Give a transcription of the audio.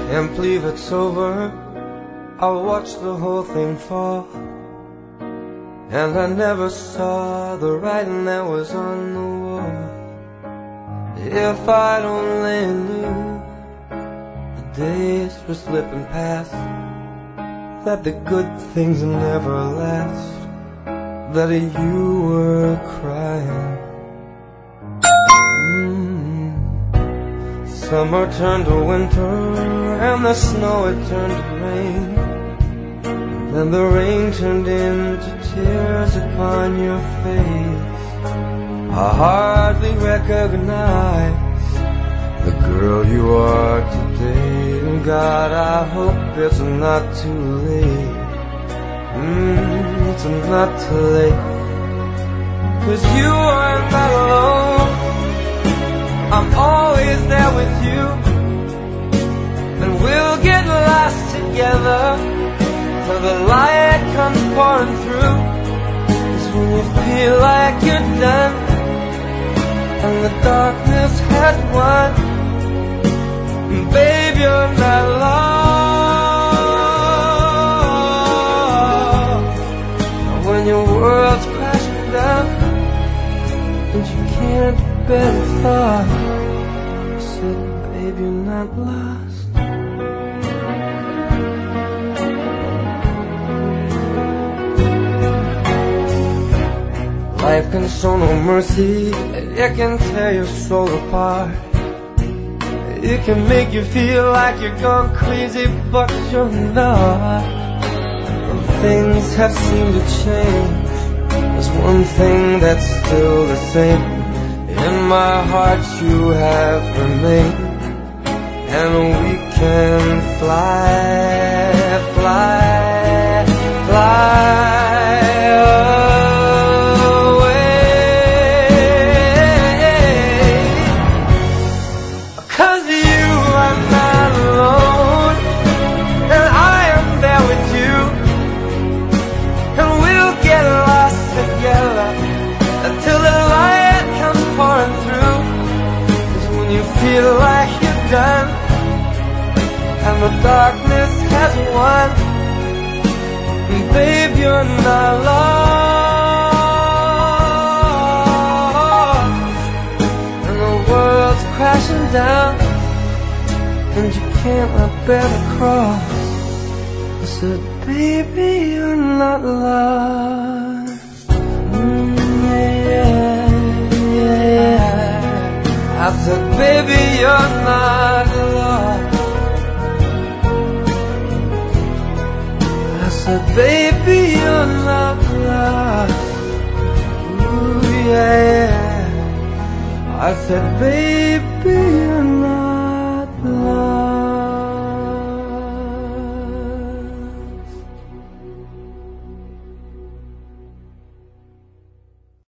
Can't believe it's over. I watched the whole thing fall, and I never saw the writing that was on the wall. If I'd only knew the days were slipping past, that the good things never last, that you were crying. Summer turned to winter, and the snow had turned to rain. Then the rain turned into tears upon your face. I hardly recognize the girl you are today. And God, I hope it's not too late. It's not too late. 'Cause you are not alone. I'm always there with you, and we'll get lost together till the light comes pouring through. 'Cause when you feel like you're done and the darkness has won, babe, you're not lost. When your world's crashing down and you can't bear the thought, I said, babe, you're not lost. Life can show no mercy, it can tear your soul apart. It can make you feel like you're gone crazy, but you're not. Things have seemed to change. There's one thing that's still the same. In my heart you have remained, and we can fly, fly, fly away. 'Cause you are not alone, and I am there with you, and we'll get lost together until the light comes pouring through. 'Cause when you feel like you're done and the darkness has won, babe, you're not lost. And the world's crashing down and you can't bear the cross. I said, baby, you're not lost. I said, baby, you're not lost. I said, baby, you're not lost. Ooh, yeah. I said, baby, you're not